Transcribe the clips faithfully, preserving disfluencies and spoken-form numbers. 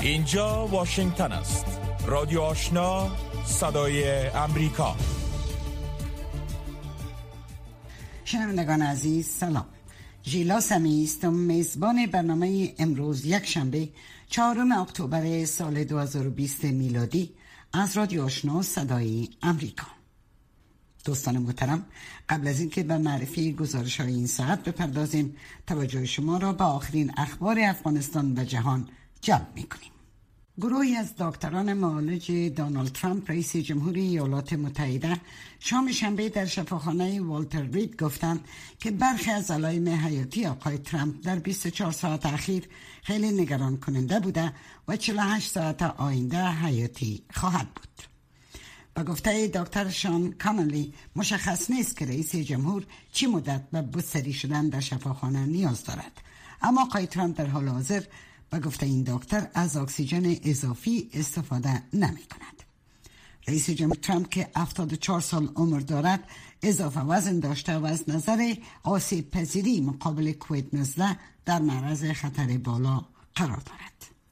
اینجا واشنگتن است. رادیو آشنا، صدای امریکا. شنوندگان عزیز سلام. ژیلا سمی است و میزبان برنامه امروز یک شنبه چهارم اکتبر سال دو هزار و بیست میلادی از رادیو آشنا صدای امریکا. دوستان محترم، قبل از اینکه به معرفی گزارش‌های این ساعت بپردازیم، توجه شما را به آخرین اخبار افغانستان و جهان جلب می‌کنیم. گروهی از دکتران معالج دونالد ترامپ رئیس جمهوری ایالات متحده شام شنبه در شفاخانه والتر رید گفتند که برخی از علائم حیاتی آقای ترامپ در بیست و چهار ساعت اخیر خیلی نگران کننده بوده و چهل و هشت ساعت آینده حیاتی خواهد بود. با گفته دکتر شان کانلی مشخص نیست که رئیس جمهور چی مدت به بستری شدن در شفاخانه نیاز دارد، اما آقای ترامپ در حال حاضر با گفته این دکتر از اکسیژن اضافی استفاده نمی کند. رئیس جمهور ترامپ که هفتاد و چهار سال عمر دارد اضافه وزن داشته و از نظر آسیب پذیری مقابل کووید نوزده در معرض خطر بالا قرار دارد.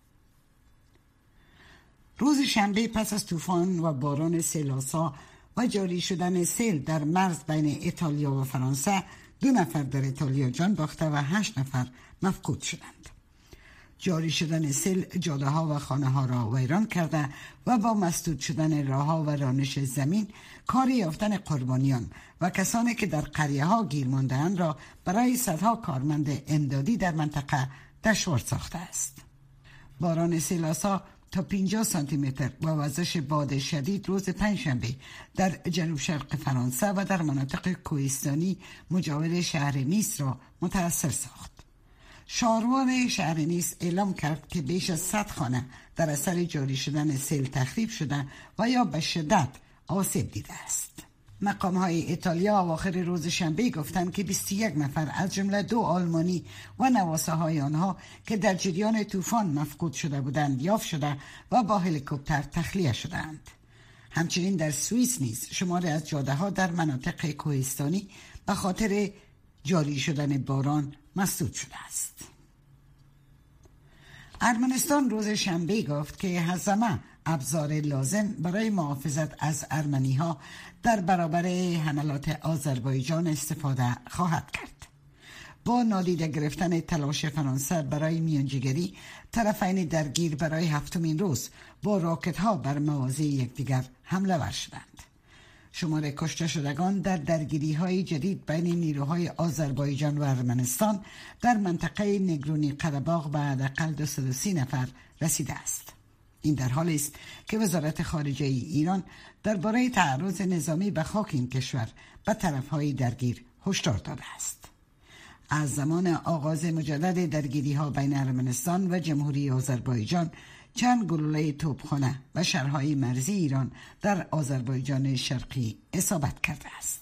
روز شنبه پس از طوفان و باران سیلاسا و جاری شدن سیل در مرز بین ایتالیا و فرانسه، دو نفر در ایتالیا جان باخته و هشت نفر مفقود شدند. جاری شدن سیل جاده ها و خانه ها را ویران کرده و با مسدود شدن راه ها و رانش زمین کار یافتن قربانیان و کسانی که در قریه ها گیر مانده‌اند را برای صدها کارمند امدادی در منطقه دشوار ساخته است. باران سیلاسا تا پنجاه سانتی متر و وزش باد شدید روز پنجشنبه در جنوب شرق فرانسه و در مناطق کوهستانی مجاور شهر نیس را متاثر ساخت. شاروان شهر نیس اعلام کرد که بیش از صد خانه در اثر جاری شدن سیل تخریب شده و یا به شدت آسیب دیده است. مقام های ایتالیا اواخر روز شنبه گفتند که بیست و یک نفر از جمله دو آلمانی و نواسه های آنها که در جریان طوفان مفقود شده بودند یافت شده و با هلیکوپتر تخلیه شدند. همچنین در سوئیس نیز شماری از جاده ها در مناطق کوهستانی به خاطر جاری شدن باران مسدود شده است. ارمنستان روز شنبه گفت که هزمه ابزار لازم برای محافظت از ارمنی ها در برابر حملات آذربایجان استفاده خواهد کرد. با نادیده گرفتن تلاش فرانسه برای میانجیگری، طرفین درگیر برای هفتمین روز با راکت ها بر مواضع یکدیگر حمله ور شدند. شمار کشته شدگان در درگیری های جدید بین نیروهای آذربایجان و ارمنستان در منطقه نگرونی قره‌باغ به حداقل دویست و سی نفر رسیده است. این در حالی است که وزارت خارجه ای ایران درباره تعرض نظامی به خاک این کشور به طرفهای درگیر هشدار داده است. از زمان آغاز مجدد درگیری ها بین ارمنستان و جمهوری آذربایجان، چند گلوله توپخانه و شهرهای مرزی ایران در آذربایجان شرقی اصابت کرده است.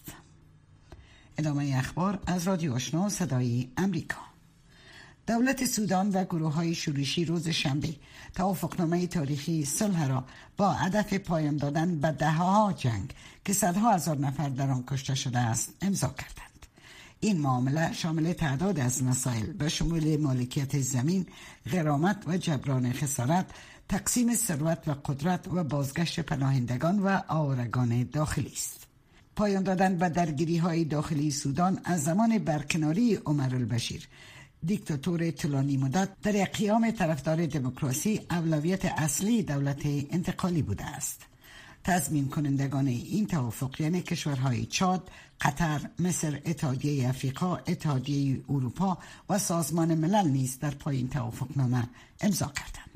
ادامه اخبار از رادیو آشنا صدای امریکا. دولت سودان و گروه‌های شورشی روز شنبه توافقنامه تاریخی صلح را با هدف پایان دادن به دهه‌ها جنگ که صدها هزار نفر در آن کشته شده است امضا کردند. این معامله شامل تعداد از مسائل به شمول مالکیت زمین، غرامت و جبران خسارت، تقسیم ثروت و قدرت و بازگشت پناهندگان و آوارگان داخلی است. پایان دادن به درگیری‌های داخلی سودان از زمان برکناری عمر البشیر، دیکتاتور طولانی مدت، در قیام طرفدار دموکراسی اولویت اصلی دولت انتقالی بوده است. تضمین کنندگان این توافق یعنی کشورهای چاد، قطر، مصر، اتحادیه افریقا، اتحادیه اروپا و سازمان ملل نیز در پای این توافقنامه امضا کردند.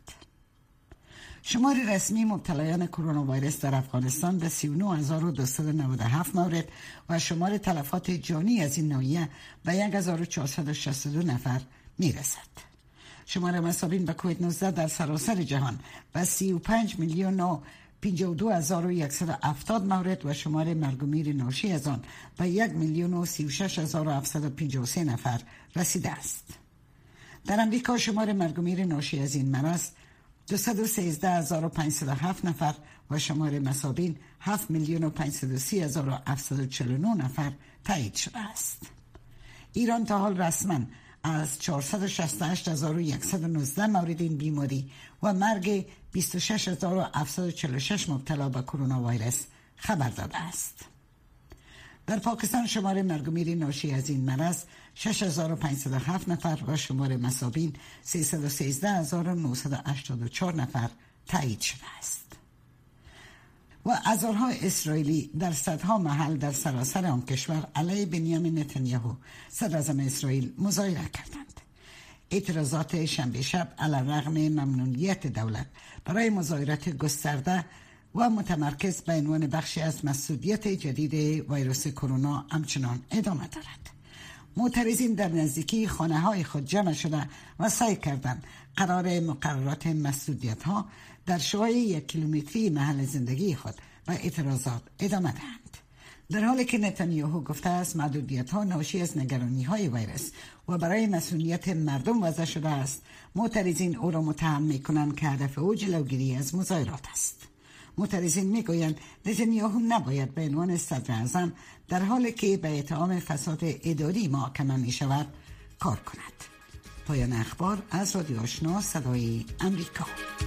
شمار رسمی مبتلایان کرونا ویروس در افغانستان به سی و نه هزار و دویست و نود و هفت مورد و شمار تلفات جانی از این ناحیه به یک هزار و چهارصد و شصت و دو نفر میرسد. شمار مصابین به کووید نوزده در سراسر جهان به سی و پنج میلیون و پنجاه و دو هزار و صد و هفتاد مورد و شمار مرگ و میر ناشی از آن به یک میلیون و سی و شش هزار و هفتصد و پنجاه و سه نفر رسیده است. در امریکا شمار مرگ و میر ناشی از این مرض دویست و سیزده هزار و پانصد و هفت نفر و شمار مصابین هفت میلیون و پانصد و سی هزار و هفتصد و چهل و نه نفر تایید شده است. ایران تا حال رسما از چهارصد و شصت و هشت هزار و صد و نوزده مورد این بیماری و مرگ بیست و شش هزار و هفتصد و چهل و شش مبتلا به کرونا ویروس خبر داده است. در پاکستان شمار مرگ و میر ناشی از این مرض شش هزار و پانصد و هفت نفر و شمار مصابین سیصد و سیزده هزار و نهصد و هشتاد و چهار نفر تایید شده است. و هزارها اسرائیلی در صدها محل در سراسر آن کشور علیه بنیامین نتانیاهو صدراعظم اسرائیل مظاهره کردند. اعتراضات شنبه شب علیرغم ممنوعیت دولت برای مظاهرات گسترده و متمرکز به عنوان بخشی از مسئولیت جدید ویروس کرونا همچنان ادامه دارد. معترضین در نزدیکی خانه های خود جمع شده و سعی کردند قرار مقررات مسئولیت ها در شعاع یک کیلومتری محل زندگی خود و اعتراضات ادامه دهند. در حالی که نتانیاهو گفته است محدودیت ها ناشی از نگرانی های ویروس و برای مسئولیت مردم وضع شده است، معترضین او را متهم می کنند که هدف او جلوگیری از مظاهرات است. معترضین میگویند نتانیاهو نباید به عنوان صدر اعظم در حالی که به اتهام فساد اداری محاکمه می شود کار کند. پایان اخبار از رادیو آشنا صدای امریکا.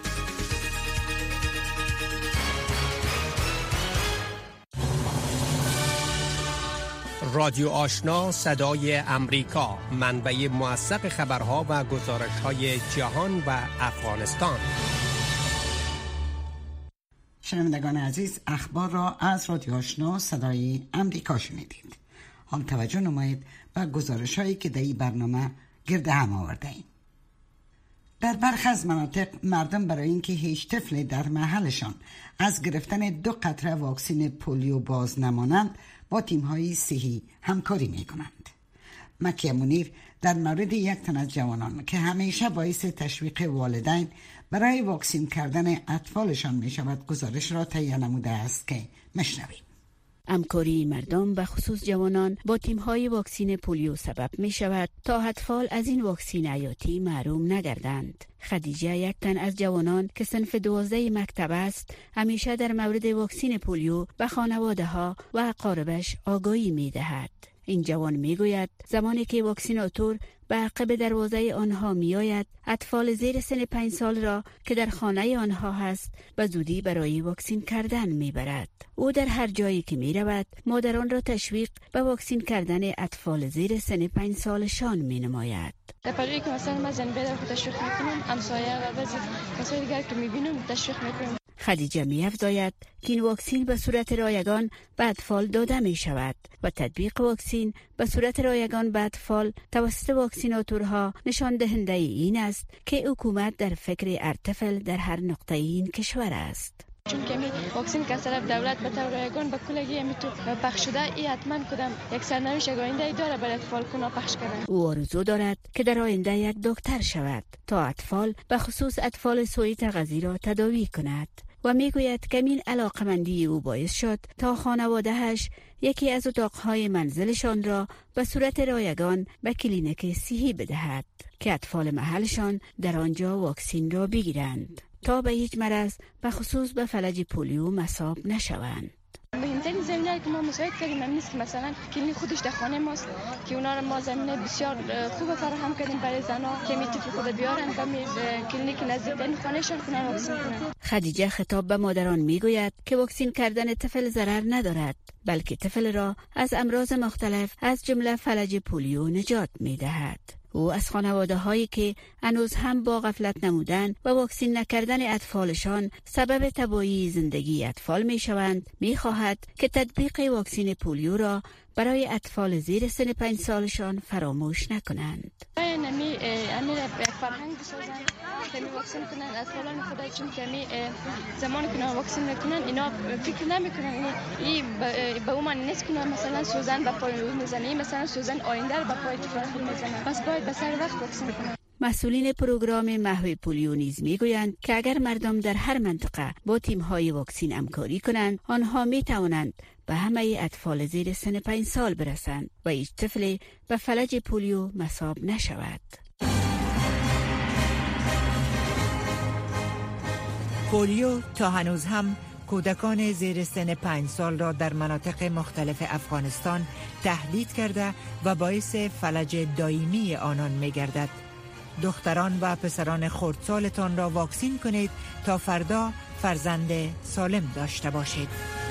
رادیو آشنا صدای امریکا، منبع موثق خبرها و گزارش‌های جهان و افغانستان. شنوندگان عزیز، اخبار را از رادیو آشنا صدای امریکا شنیدید. حال توجه نمایید به گزارش‌هایی که در این برنامه گرد هم آورده ایم. در برخی از مناطق مردم برای اینکه هیچ طفلی در محلشان از گرفتن دو قطره واکسن پولیو باز نمانند با تیم‌های صحی همکاری می‌کنند. مکیه منیر در مورد یک تن از جوانان که همیشه باعث تشویق والدین برای واکسین کردن اطفالشان می‌شود گزارش را تهیه نموده است که میشنویم. همکاری مردم به خصوص جوانان با تیم‌های واکسین پولیو سبب می شود تا اطفال از این واکسین حیاتی محروم نگردند. خدیجه یک تن از جوانان که صنف دوازده مکتب است همیشه در مورد واکسین پولیو به خانواده ها و اقاربش آگاهی می دهد. این جوان می گوید زمانی که واکسیناتور به عقب دروازه آنها می آید، اطفال زیر سن پنج سال را که در خانه آنها هست به زودی برای واکسین کردن می برد. او در هر جایی که می رود مادران را تشویق به واکسین کردن اطفال زیر سن پنج سالشان می نماید. در پروی که مثلا من زنبه در خود تشویق میکنم، همسایه و بعضی کسای دیگر که میبینم تشویق میکنم. خدیجه می افزاید که این واکسین به صورت رایگان به اطفال داده می شود و تطبیق واکسین به صورت رایگان به اطفال توسط واکسیناتورها نشان دهنده این است که حکومت در فکر ارتفل در هر نقطه این کشور است. چون که می واکسین که طرف دولت به طور رایگان به کلگی می تو پخش شده، ای حتما کدام یک سرنوشت آینده داره برای اطفال کنا پخش کردن. او آرزو دارد که در آینده یک دکتر شود تا اطفال به خصوص اطفال سوء تغذیه را تداوی کند و میگوید که این علاقمندی او باعث شد تا خانواده‌اش یکی از اتاقهای منزلشان را به صورت رایگان به کلینیک صحی بدهد که اطفال محلشان در آنجا واکسین را بگیرند تا به هیچ مرض به خصوص به فلج پولیو مصاب نشوند. مهمترین زمینه که ما مساعد کردیم هم نیست که مثلا کلینیک خودش در خانه ماست که اونا رو ما زمینه بسیار خوب فراهم کردیم برای زنها که می طفل خود بیارن و می کلینیک نزدیکترین خانهشان کنن واکسین کنن. خدیجه خطاب به مادران میگوید که واکسین کردن طفل ضرر ندارد، بلکه طفل را از امراض مختلف از جمله فلج پولیو نجات میدهد. او از خانواده هایی که هنوز هم با غفلت نمودن و واکسین نکردن اطفالشان سبب تباهی زندگی اطفال می شوند می خواهد که تطبیق واکسین پولیو را برای اطفال زیر سن پنج سالشان فراموش نکنند. نمی امیر فرهنگ بسازند که می واکسین کنند اطفالان خود، چون که می زمانی که واکسین میکنن اینا فکر نمیکنن این به اومن نیست که مثلا سوزن به پای میزنه، مثلا سوزن آینده رو به پای طفل میزنه، پس باید به سر وقت واکسین کنند. مسئولین پروگرام محو پولیو نیز میگویند که اگر مردم در هر منطقه با تیم‌های واکسین همکاری کنند، آنها میتوانند به همه اطفال زیر سن پنج سال برسند و هیچ طفلی به فلج پولیو مصاب نشود. پولیو تا هنوز هم کودکان زیر سن پنج سال را در مناطق مختلف افغانستان تهدید کرده و باعث فلج دائمی آنان می گردد. دختران و پسران خردسالتان را واکسین کنید تا فردا فرزند سالم داشته باشید.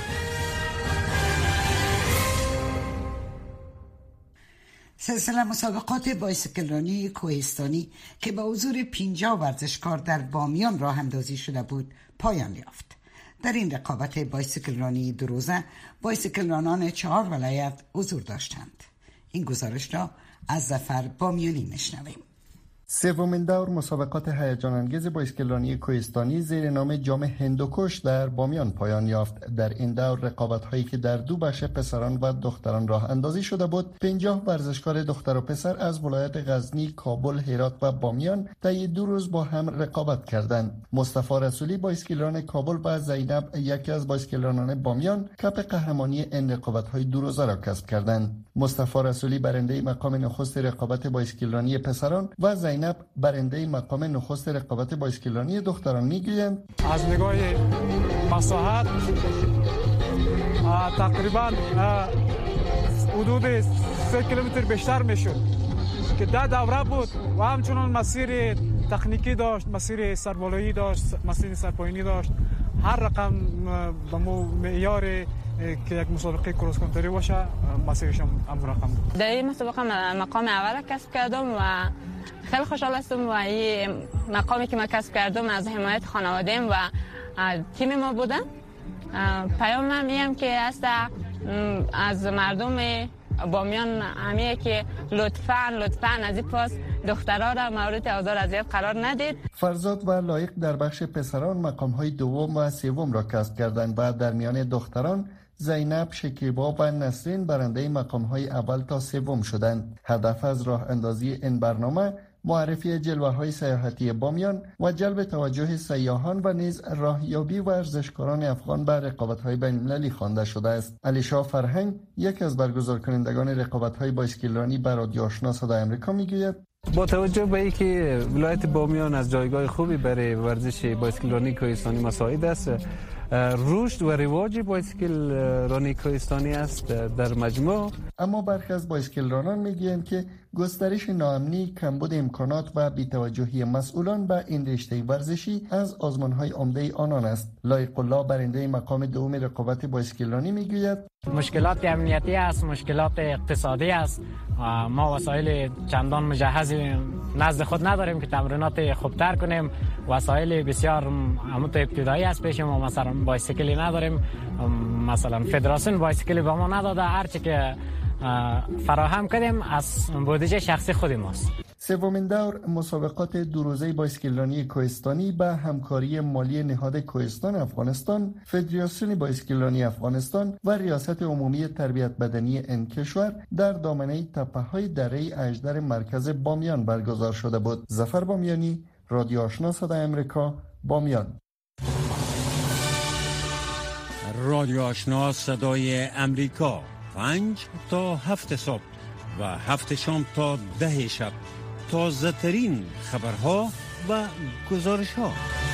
سلسله مسابقات بایسکلرانی کوهستانی که با حضور پنجاه ورزشکار در بامیان راه اندازی شده بود پایان یافت. در این رقابت بایسکلرانی دو روزه بایسکلرانان چهار ولایت حضور داشتند. این گزارش را از ظفر بامیانی میشنویم. سومین دور مسابقات هیجان انگیز بایسکلرانی کوهستانی زیر نام جام هندوکش در بامیان پایان یافت. در این دور رقابت هایی که در دو بخش پسران و دختران راه اندازی شده بود، پنجاه ورزشکار دختر و پسر از ولایت غزنی، کابل، هرات و بامیان طی دو روز با هم رقابت کردند. مصطفی رسولی بایسکلران کابل و زینب یکی از بایسکلرانان بامیان کپ قهرمانی این رقابت های دو روزه را کسب کردند. مصطفی رسولی برنده مقام نخست رقابت بایسکلرانی پسران و زینب برنده مقام نخست رقابت بایسکلرانی دختران میگویند از نگاه مساحت تقریبا حدود سه کیلومتر بیشتر میشد که ده دوره بود و همچنان مسیر تکنیکی داشت، مسیر سربالایی داشت، مسیر سرپایینی داشت. هر رقم به معیار که یک مسابقه کروس کانتری باشه مسیرش هم رقم بود. در این مسابقه مقام اول کسب کردم و خیلی خوشحال هستم و این مقامی که ما کسب کردم از حمایت خانواده‌ام و تیم ما بودن. پیامم اینه که است از مردم بامیان همیه که لطفاً لطفاً از این پاس دخترها را مورد آزار اذیت قرار ندید. فرزاد و لایق در بخش پسران مقام‌های دوم و سوم را کسب کردند و در میان دختران زینب، شکیبا و نسرین برنده مقام‌های اول تا سوم شدند. هدف از راه اندازی این برنامه معرفی جلوه‌های سیاحتی بامیان و جلب توجه سیاحان و نیز راهیابی ورزشکاران افغان به رقابت‌های بین‌المللی خوانده شده است. علیشا فرهنگ یک از برگزارکنندگان رقابت‌های بایسکلرانی به رادیو آشنا صدای آمریکا میگوید با توجه به اینکه ولایت بامیان از جایگاه خوبی برای ورزش بایسکلرانی کوهستانی مساعد است، رشد و رواج بایسکل رانی کوهستانی است در مجموع. اما برخی از بایسکلرانان میگویند که گسترش ناامنی، کمبود امکانات و بی‌توجهی مسئولان به این رشته ورزشی از آزمان‌های عمده آنان است. لایق الله برنده مقام دوم رقابت بایسکلرانی میگوید مشکلات امنیتی است، مشکلات اقتصادی است. ما وسایل چندان مجهزی نزد خود نداریم که تمرینات خوبتر کنیم. وسایل بسیار عموت ابتدایی است پیش ما، مثلا بایسکلی نداریم، مثلا فدراسیون بایسکلی به ما نداده، هرچی که فراهم کردیم از بودجه شخصی خود ماست. سومین دور مسابقات دو روزه بایسکلرانی کوهستانی به همکاری مالی نهاد کوهستان افغانستان، فدراسیون بایسکلرانی افغانستان و ریاست عمومی تربیت بدنی این کشور در دامنه تپه‌های دره اژدر مرکز بامیان برگزار شده بود. ظفر بامیانی، رادیو آشنا صدای آمریکا، بامیان. رادیو آشنا صدای آمریکا، پنج تا هفت صبح و هفت شام تا ده شب، تازه ترین خبرها و گزارش ها.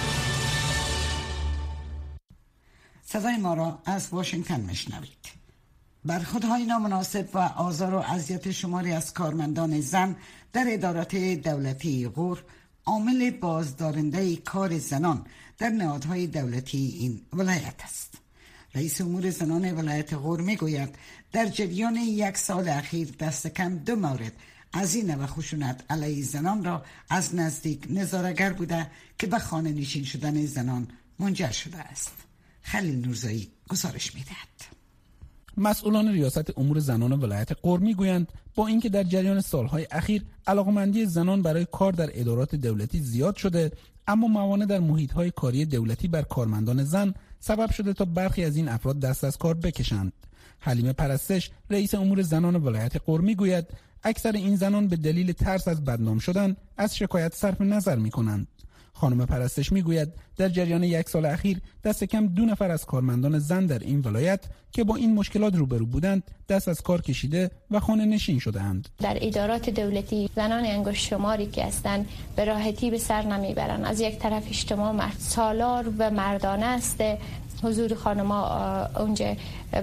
صدای ما را از واشنگتن میشنوید. برخوردهای نامناسب و آزار و اذیت شماری از کارمندان زن در ادارات دولتی غور عامل بازدارنده کار زنان در نهادهای دولتی این ولایت است. رئیس امور زنان ولایت غور میگوید در جریان یک سال اخیر دست کم دو مورد از این نوع خشونت علیه زنان را از نزدیک نظاره‌گر بوده که به خانه نشین شدن زنان منجر شده است. خلیل نورزایی گزارش میدهد. مسئولان ریاست امور زنان ولایت غور میگویند با اینکه در جریان سالهای اخیر علاقمندی زنان برای کار در ادارات دولتی زیاد شده، اما موانع در محیط‌های کاری دولتی بر کارمندان زن سبب شده تا برخی از این افراد دست از کار بکشند. حلیمه پرستش، رئیس امور زنان ولایت غور میگوید اکثر این زنان به دلیل ترس از بدنام شدن از شکایت صرف نظر میکنند. خانم پرستش میگوید در جریان یک سال اخیر دست کم دو نفر از کارمندان زن در این ولایت که با این مشکلات روبرو بودند دست از کار کشیده و خانه نشین شده‌اند. در ادارات دولتی زنان انگشت شماری که هستند به راحتی به سر نمیبرند. از یک طرف اجتماع مرد سالار و مردانه است، حضور خانم‌ها اونجا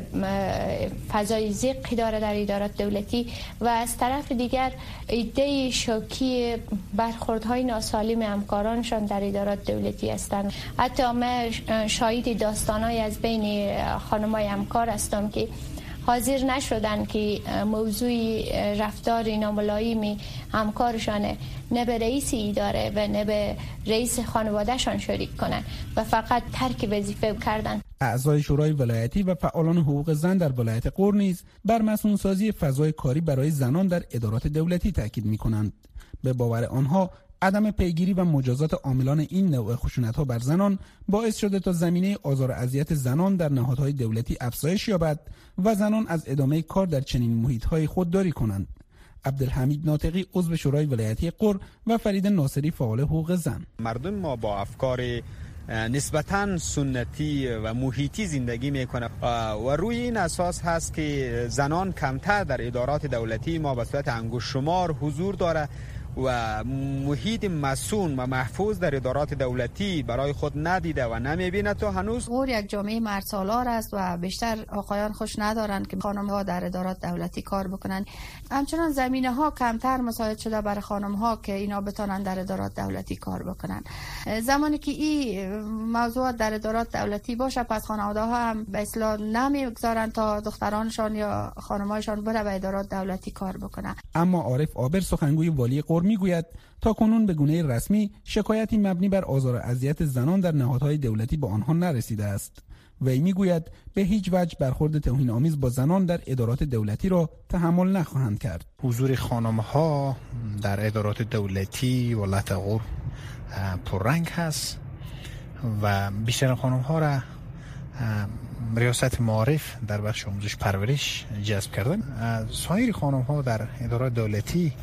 فضای ضیقی داره در ادارات دولتی و از طرف دیگر ایده شوکی برخوردهای ناسالم همکارانشان در ادارات دولتی هستند. حتی من شاهد داستان‌های از بین خانم‌های همکار هستم که حاضر نشدن که موضوع رفتار ناملایمی همکارشانه نه به رئیس اداره و نه به رئیس خانوادهشان شریک کنن و فقط ترک وظیفه کردن. اعضای شورای ولایتی و فعالان حقوق زن در ولایت غور نیز بر مسئول‌سازی فضای کاری برای زنان در ادارات دولتی تاکید می‌کنند. به باور آنها عدم پیگیری و مجازات عاملان این نوع خشونت‌ها بر زنان باعث شده تا زمینه آزار و اذیت زنان در نهادهای دولتی افزایش یابد و زنان از ادامه کار در چنین محیط‌های خودداری کنند. عبدالحمید ناطقی عضو شورای ولایتی غور و فرید ناصری فعال حقوق زن: مردم ما با افکار نسبتاً سنتی و محیطی زندگی میکنه و روی این اساس هست که زنان کمتر در ادارات دولتی ما به صورت انگشت شمار حضور داره و محیط مسئول و محفوظ در ادارات دولتی برای خود ندیده و نمیبینه. تو هنوز غور یک جامعه مردسالار است و بیشتر آقایان خوش ندارند که خانم‌ها در ادارات دولتی کار بکنن. همچنان زمینه‌ها کمتر مساعد شده برای خانم‌ها که اینا بتونن در ادارات دولتی کار بکنن. زمانی که این موضوعات در ادارات دولتی باشه پس خانواده‌ها هم به اصلاح نمیگذارن تا دخترانشان یا خانم‌هایشان بره به ادارات دولتی کار بکنن. اما عارف عابر سخنگوی والی غور میگوید تا کنون به گونه رسمی شکایتی مبنی بر آزار و اذیت زنان در نهادهای دولتی به آنها نرسیده است. وی میگوید به هیچ وجه برخورد توهین‌آمیز با زنان در ادارات دولتی را تحمل نخواهند کرد. حضور خانم‌ها در ادارات دولتی ولایت غور پررنگ هست و بیشتر خانم‌ها را ریاست معارف در بخش آموزش پرورش جذب کردن. سایر خانم‌ها در ادارات دولتی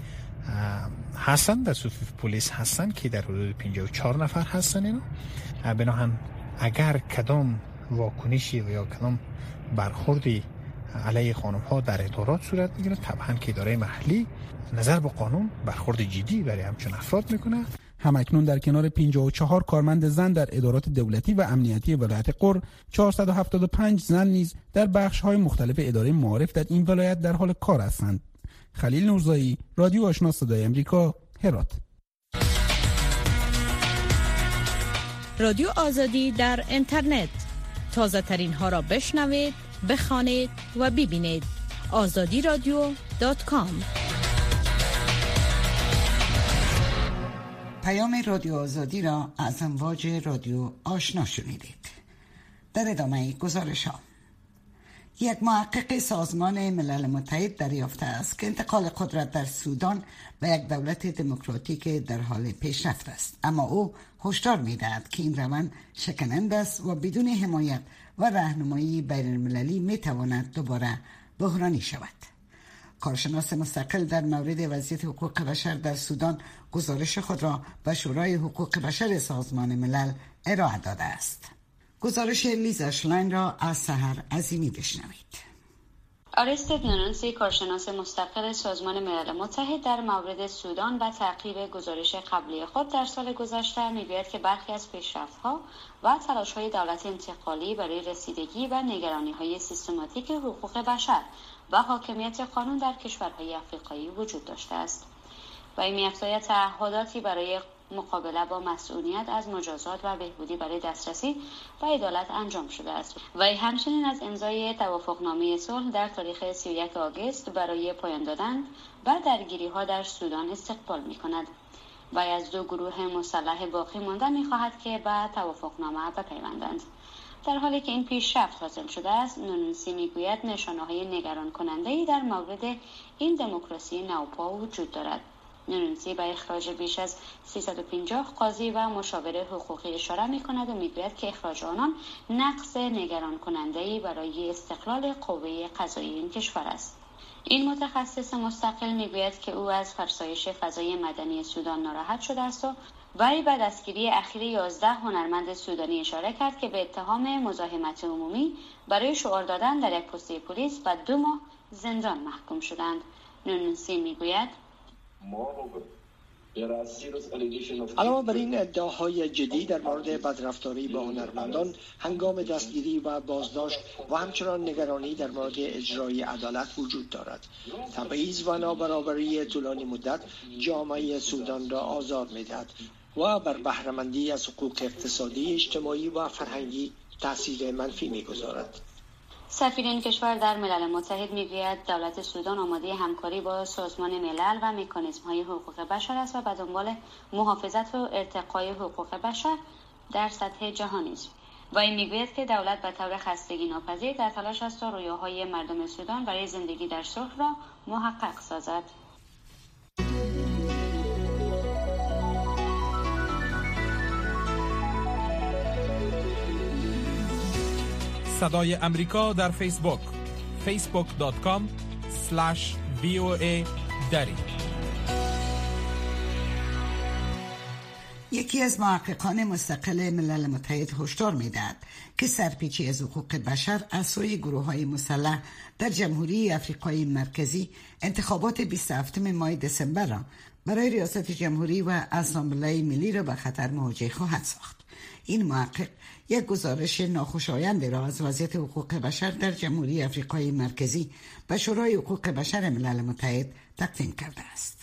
هستن، در صفوف پلیس هستن که در حدود پنجاه و چهار نفر هستن. اینا بناهن اگر کدام واکنشی و یا کدام برخوردی علیه خانم‌ها در ادارات صورت میگیره طبعا که اداره محلی نظر به قانون برخورد جدی برای همچون افراد میکنه. همکنون در کنار پنجاه و چهار کارمند زن در ادارات دولتی و امنیتی ولایت غور، چهارصد و هفتاد و پنج زن نیز در بخش‌های مختلف اداره معارف در این ولایت در حال کار هستند. خلیل نورزایی، رادیو آشنا صدای امریکا، هرات. رادیو آزادی در اینترنت، تازه ترین ها را بشنوید، بخوانید و ببینید. آزادی رادیو دات کام. پیام رادیو آزادی را از امواج رادیو آشنا شنیدید. در ادامه گزارش ها، یک محقق سازمان ملل متحد دریافته است که انتقال قدرت در سودان و یک دولت دموکراتیک در حال پیشرفت است، اما او هشدار می‌دهد که این روند شکننده است و بدون حمایت و راهنمایی بین‌المللی می‌تواند دوباره بحرانی شود. کارشناس مستقل در مورد وضعیت حقوق بشر در سودان گزارش خود را به شورای حقوق بشر سازمان ملل ارائه داده است. گزارش لیزا شلاین را از سحر عظیمی بشنوید. آرستد نانسی، کارشناس مستقل سازمان ملل متحد در مورد سودان و تعقیب گزارش قبلی خود در سال گذشته می‌گوید که برخی از پیشرفت‌ها و تلاش‌های دولت انتقالی برای رسیدگی و نگرانی‌های سیستماتیک حقوق بشر و حاکمیت قانون در کشورهای افریقایی وجود داشته است. و این می‌افزاید تعهداتی برای مقابله با مسئولیت از مجازات و بهبودی برای دسترسی و عدالت انجام شده است و همچنین از امضای توافقنامه صلح در تاریخ سی و یک آگوست برای پایان دادن و درگیری‌ها در سودان استقبال می‌کند و از دو گروه مسلح باقی مانده می‌خواهد که به توافقنامه بپیوندند. در حالی که این پیشرفت حاصل شده است، نونسی میگوید نشانه‌های نگران کننده‌ای در مورد این دموکراسی نوپا وجود دارد. نونسی به اخراج بیش از سیصد و پنجاه قاضی و مشاور حقوقی اشاره می‌کند و میگوید که اخراج آنان نقص نگران کننده‌ای برای استقلال قوه قضاییه این کشور است. این متخصص مستقل میگوید که او از فرسایش فضای مدنی سودان ناراحت شده است و وی به دستگیری اخیر یازده هنرمند سودانی اشاره کرد که به اتهام مزاحمت عمومی برای شعار دادن در یک پسته پلیس و دو ماه زندان محکوم شدند. نونسی میگوید علاوه بر این ادعاهای جدی در مورد بدرفتاری با هنرمندان هنگام دستگیری و بازداشت و همچنان نگرانی در مورد اجرای عدالت وجود دارد. تبعیض و نابرابری طولانی مدت جامعه سودان را آزار می‌دهد و بر بهره‌مندی از حقوق اقتصادی، اجتماعی و فرهنگی تاثیر منفی می‌گذارد. سفیر این کشور در ملل متحد میگوید دولت سودان آماده همکاری با سازمان ملل و مکانیزم‌های حقوق بشر است و به دنبال محافظت و ارتقای حقوق بشر در سطح جهانی است. و این میگوید که دولت به طور خستگی ناپذیر در تلاش است تا رویاهای مردم سودان برای زندگی در صلح را محقق سازد. صدای امریکا در فیسبوک فیسبوک دات کام اسلش وی او ای دری. یکی از محققان مستقل ملل متحد هشدار می‌دهد که سرپیچی از حقوق بشر از سوی گروه‌های مسلح در جمهوری آفریقای مرکزی انتخابات بیست و هفتم ماه دسامبر را برای ریاست جمهوری و اسامبله ملی را به خطر مواجه خواهد ساخت. این محقق یک گزارش ناخوشایند را از وضعیت حقوق بشر در جمهوری آفریقای مرکزی به شورای حقوق بشر ملل متحد تقدیم کرده است.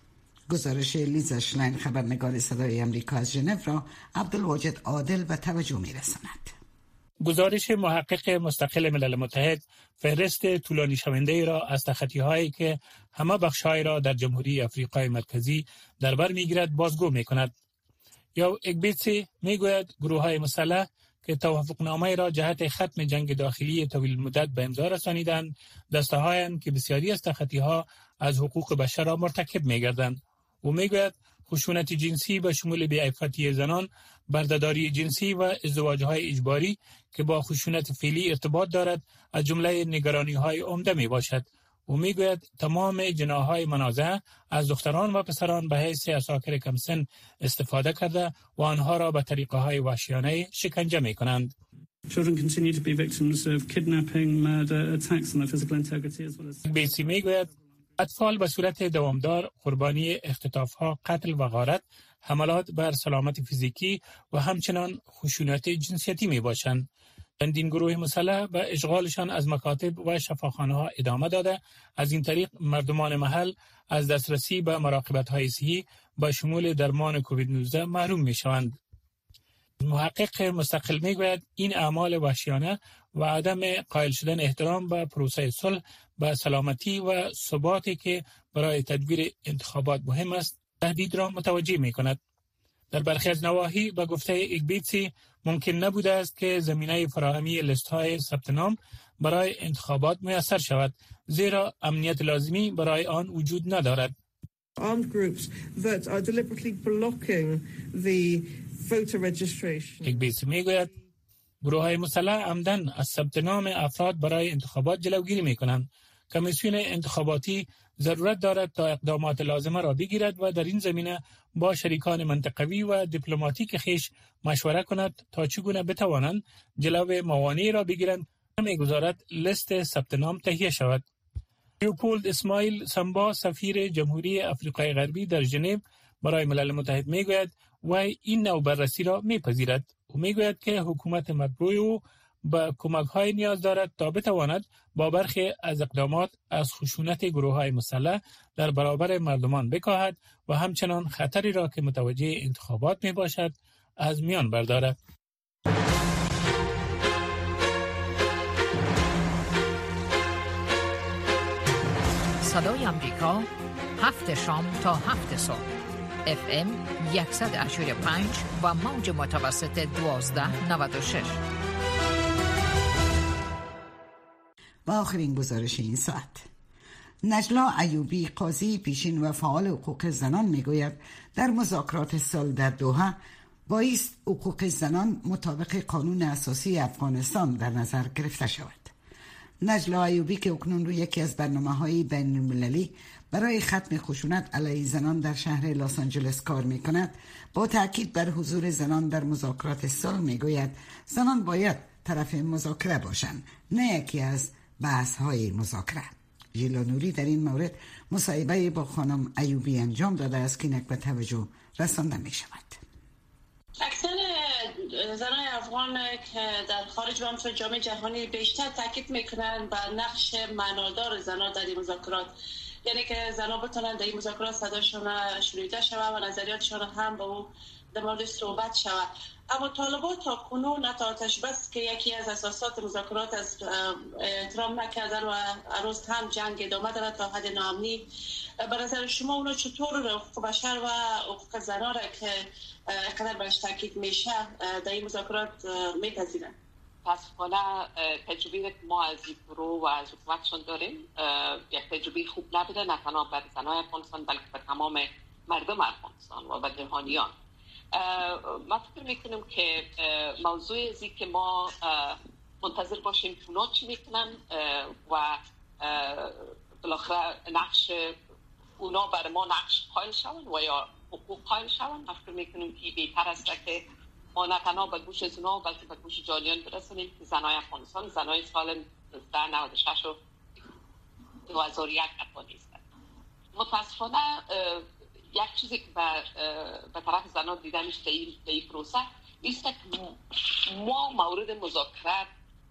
گزارش لیزا شلاین خبرنگار صدای امریکا از ژنو را عبدالواجد عادل به توجه می‌رساند. گزارش محقق مستقل ملل متحد فهرست طولانی شونده را از تخطی‌هایی که همه بخش‌های را در جمهوری آفریقای مرکزی در بر می‌گیرد بازگو می‌کند. یا اگبیتسی میگوید گروه‌های مسلح که توافقنامه را جهت ختم جنگ داخلی طویل مدت به امضا رسانیدند، دسته‌هایند که بسیاری از تخطی‌ها از حقوق بشر را مرتکب می‌گردند. او میگوید خشونت جنسی به شمول بی‌عفتی زنان، بردهداری جنسی و ازدواج‌های اجباری که با خشونت فعلی ارتباط دارد از جمله نگرانی‌های عمده میباشد. او میگوید تمام جناح‌های منازعه از دختران و پسران به حیث عساکر کمسن استفاده کرده و آنها را به طریقه‌های وحشیانه شکنجه می‌کنند. Children continue to be victims of kidnapping, murder, attacks on their physical integrity as well as بیسی میگوید اطفال به صورت دوامدار قربانی اختطاف‌ها، قتل و غارت، حملات بر سلامت فیزیکی و همچنان خشونت جنسیتی میباشند. چندین گروه مسلح به اشغالشان از مکاتب و شفاخانه‌ها ادامه داده، از این طریق مردمان محل از دسترسی به مراقبت‌های صحی با شمول درمان کووید نوزده محروم می‌شوند. محقق مستقل میگوید این اعمال وحشیانه و عدم قائل شدن احترام به پروسه صلح، به سلامتی و ثباتی که برای تدبیر انتخابات مهم است، تهدید را متوجه می‌کند. در برخی از نواحی به گفته اگبیتسی ممکن نبوده است که زمینه فراهمی لیست‌های ثبت نام برای انتخابات میسر شود، زیرا امنیت لازمی برای آن وجود ندارد. Armed groups that are deliberately blocking the voter registration. اگبیتسی میگوید گروه‌های مسلح عمدن از ثبت نام افراد برای انتخابات جلوگیری می‌کنند. کمیسیون انتخاباتی ضرورت دارد تا اقدامات لازمه را بگیرد و در این زمینه با شریکان منطقوی و دیپلماتیک خیش مشوره کند تا چگونه بتوانند جلو موانعی را بگیرند که می‌گذارد لیست ثبت نام تهیه شود. لیوپولد اسماعیل سمبا سفیر جمهوری آفریقای غربی در ژنو برای ملل متحد میگوید و این نوع بررسی را میپذیرد. او میگوید که حکومت مطبوع او به کمک‌های نیاز دارد تا بتواند با برخی از اقدامات از خشونت گروه‌های مسلح در برابر مردمان بکاهد و همچنان خطری را که متوجه انتخابات میباشد از میان بردارد. صدای امریکا هفت شام تا هفت صبح اف ام صد و هشتاد و پنج و موج متوسط دوازده نود و شش. و آخرین گزارش این ساعت. نجلا ایوبی قاضی پیشین و فعال حقوق زنان میگوید در مذاکرات سال در دوحه بایست حقوق زنان مطابق قانون اساسی افغانستان در نظر گرفته شود. نجلا ایوبی که اکنون روی یکی از برنامه‌های بین‌المللی برای ختم خشونت علیه زنان در شهر لس آنجلس کار می‌کند، با تاکید بر حضور زنان در مذاکرات صلح میگوید زنان باید طرف مذاکره باشند، نه یکی از بحث‌های مذاکره. ژیلا نوری در این مورد مصاحبه با خانم ایوبی انجام داده است که اینک به توجه رسانده می شود. اکثر زنای افغان که در خارج و همچنین جامعه جهانی بیشتر تاکید میکنن بر نقش معنادار زنان در این مذاکرات، یعنی که زنان بتونن در این مذاکرات صداشون شنیده شود و نظریاتشون هم با او در مورد صحبت شود. اما طالبان تا کنون حتی آتش بس که یکی از اساسات مذاکرات از احترام نکردن و عروض هم جنگ ادامه دارد تا حد ناامنی. به نظر شما اونا چطور حقوق بشر و حقوق زنان را که قدر برش تاکید میشه در این مذاکرات میپذیرن؟ متاسفانه تجربه که ما از این گروه و از حکومتشون داریم یک تجربه خوب نبوده، نه تنها بر زنای افغانستان بلکه بر تمام مردم افغانستان و بر جهانیان. ما فکر میکنم که موضوع ازی که ما منتظر باشیم که اونا چی میکنن و بالاخره نقش اونا بر ما نقش قائل شون و یا حقوق قائل شون. ما فکر میکنم که بهتر است که ما نه تنها به گوش از اونا بلکه به گوش جانیان برسونیم که زنای افغانستان زنای سال نود و شش و دو هزار و یک افغانی هستند. متاسفانه یک چیزی که به طرف زنان دیده میشه در این پروسه است که ما مورد مذاکره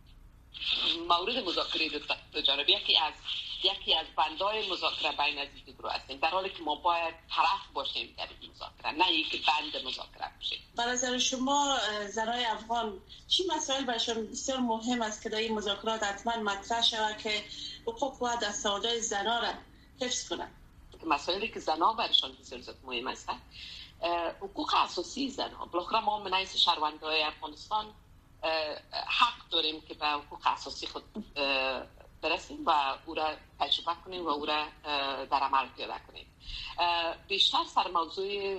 مورد مذاکره دو جانبه یکی از یکی از بندای مذاکره بین از این گروه هستیم، در حالی که ما باید طرف باشیم در این مذاکره، نه اینکه بند مذاکره باشیم. به نظر شما زنای افغان چی مسائل برشون بسیار مهم است که در این مذاکرات حتما مطرح شود که حقوق و دستاوردهای زنان را حفظ کنند؟ مسائلی که زنان برشان بسیار مهم است حقوق اساسی زنان. بالاخره ما من از شهروندان افغانستان حق داریم که به حقوق اساسی خود برسیم و او را تجربه کنیم و او را در عمل پیاده کنیم. بیشتر سر موضوع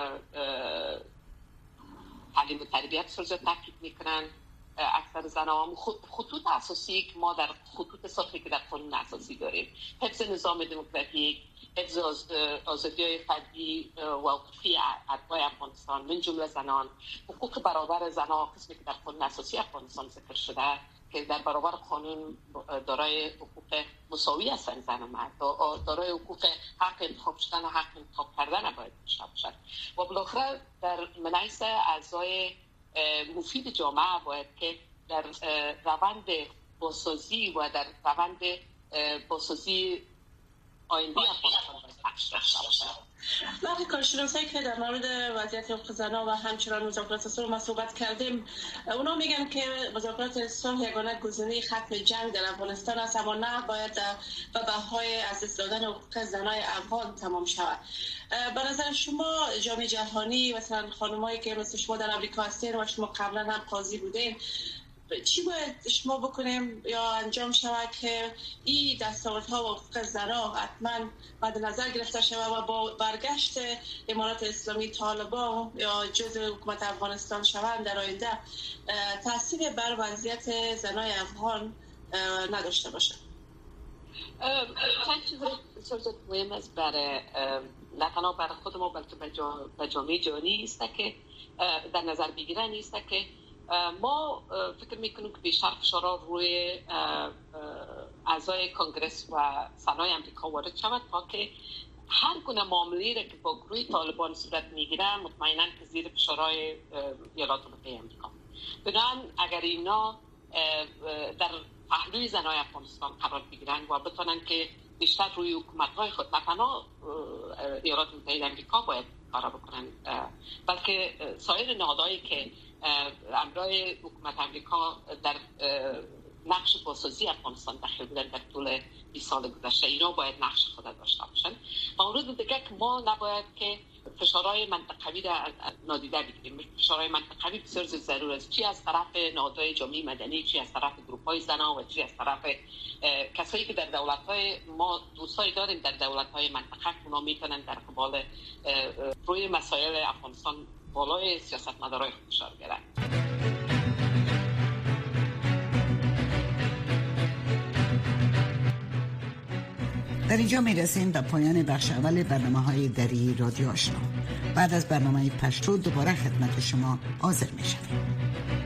تعلیم و تربیت سرزه تاکید میکنن اکثر زنان. خطوط اساسی که ما در خطوط سطحی که در قانون اساسی داریم، حفظ نظام دموکراتیک، حفظ آزادی فردی و حقوقی اعضای افغانستان من جمله زنان، حقوق برابر زنان قسمی که در قانون اساسی افغانستان ذکر شده که در برابر قانون دارای حقوق مساوی هستند زن و مرد، دارای حقوق حق انتخاب شدن و حق انتخاب کردن باید داشته باشند و بالاخره در منعکس اعضای مفید جامعه باید که در روند بازسازی و در روند بازسازی آینده افغانستان باید نقش داشته باشند. وقتی کارشناسایی که در مورد وضعیت حقوق زنان و همچنان مذاکرات صلح ما صحبت کردیم، اونا میگن که مذاکرات صلح یگانه گزینه ختم جنگ در افغانستان است، اما نه باید به بهای از دست دادن حقوق زنای افغان تمام شود. به نظر شما جامعه جهانی مثلا خانمایی که مثل شما در امریکا هستین و شما قبلا هم قاضی بودین، چی باید شما بکنیم یا انجام شود که این دستاوردها و حقوق زنان حتما مد نظر گرفته شود و با برگشت امارات اسلامی طالبان یا جزء حکومت افغانستان شوند در آینده تاثیر بر وضعیت زنای افغان نداشته باشه؟ چند چیز بسیار مهم است برای نه تنها برای خود ما بلکه به جامعه جهانی است که در نظر بگیرن است که ما فکر میکنیم که بیشتر فشارها روی اعضای کنگرس و سنای امریکا وارد شود تا که هر گونه معامله‌ای را که با گروه طالبان صورت میگیره مطمئنا که زیر فشارهای ایالات متحده آمریکا. بنابراین اگر اینا در پهلوی زنای افغانستان قرار بگیرن و بتونن که بیشتر روی حکومت‌های خود، نه تنها ایالات متحده آمریکا باید کار بکنن بلکه سایر نهادهایی که امرای حکومت امریکا در نقش بازسازی افغانستان داخل بودن در طول بیست سال گذشته، اینا باید نقش خود داشته باشن. مورد دیگه که ما نباید که فشارهای منطقوی را نادیده بگیریم. فشارهای منطقوی بسیار ضرور است، چی از طرف نهادهای جامعه مدنی، چی از طرف گروه‌های زنان و چی از طرف کسایی که در دولت‌های ما دوستای داریم در دولت‌های منطقه، اونا میتونن در قبال روی مسائل افغانستان بالای سیاستمدارای خود فشار بیارن. در اینجا میرسیم به پایان بخش اول برنامه‌های دری رادیو آشنا. بعد از برنامه پشتو دوباره خدمت شما حاضر میشم.